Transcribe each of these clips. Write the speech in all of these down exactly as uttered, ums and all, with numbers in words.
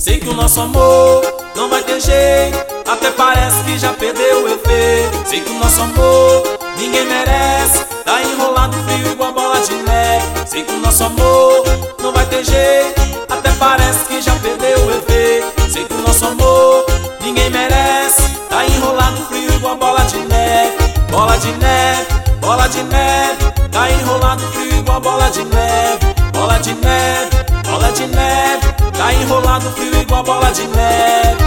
Sei que o nosso amor não vai ter jeito, até parece que já perdeu o efeito. Sei que o nosso amor ninguém merece, tá enrolado frio igual bola de neve. Sei que o nosso amor não vai ter jeito, até parece que já perdeu o efeito. Sei que o nosso amor ninguém merece, tá enrolado frio igual bola de neve. Bola de neve, bola de neve, tá enrolado frio igual bola de neve. Bola de neve, bola de neve, tá enrolado frio igual bola de neve.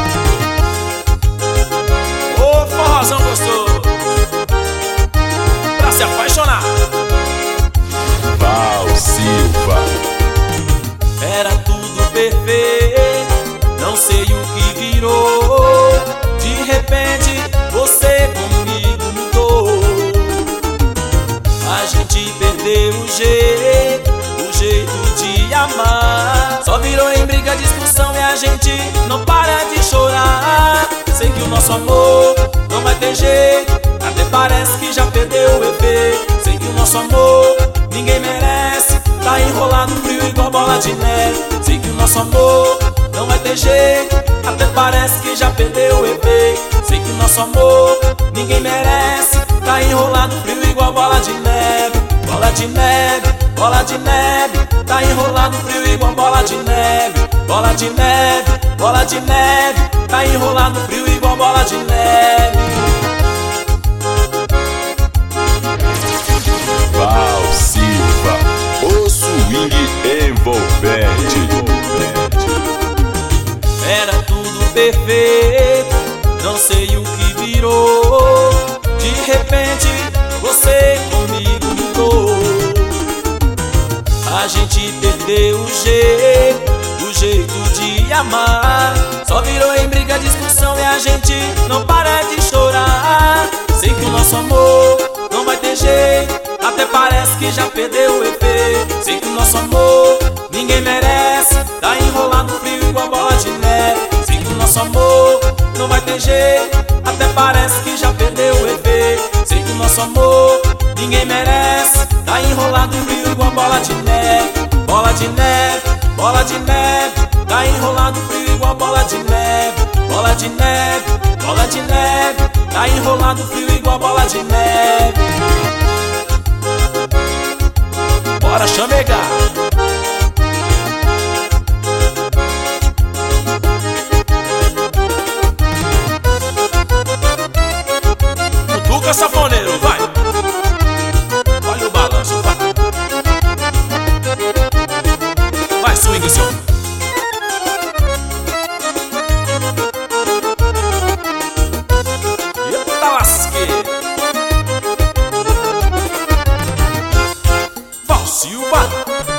Ô forrozão gostoso, pra se apaixonar. Val Silva. Era tudo perfeito, não sei o que virou. De repente você comigo mudou. A gente perdeu o jeito, o jeito de amar. Só virou em briga, discussão e a gente não para de chorar. Sei que o nosso amor não vai ter jeito, até parece que já perdeu o efeito. Sei que o nosso amor ninguém merece, tá enrolado frio igual bola de neve. Sei que o nosso amor não vai ter jeito, até parece que já perdeu o efeito. Sei que o nosso amor ninguém merece, tá enrolado frio igual bola de neve. Bola de neve, bola de neve, tá enrolado frio igual bola de neve. Bola de neve, bola de neve, tá enrolado frio igual bola de neve. Val Silva, o swing envolvente. Era tudo perfeito, não sei o que virou. De repente você comigo mudou. A gente perdeu o jeito, o jeito de amar. Só virou em briga, discussão e a gente não para de chorar. Sei que o nosso amor não vai ter jeito, até parece que já perdeu o efeito. Sei que o nosso amor ninguém merece, tá enrolado frio igual bola de neve. Sei que o nosso amor não vai ter jeito, até parece que já perdeu o efeito. Sei que o nosso amor ninguém merece, tá enrolado frio igual bola de neve. Bola de neve, bola de neve, tá enrolado frio igual bola de neve. Bola de neve, bola de neve, tá enrolado frio igual bola de neve. Bora chamegar. Cutuca safoneiro, vai. Olha o balanço, vai. Vai, swing, seu. Eita lasqueira. Val Silva.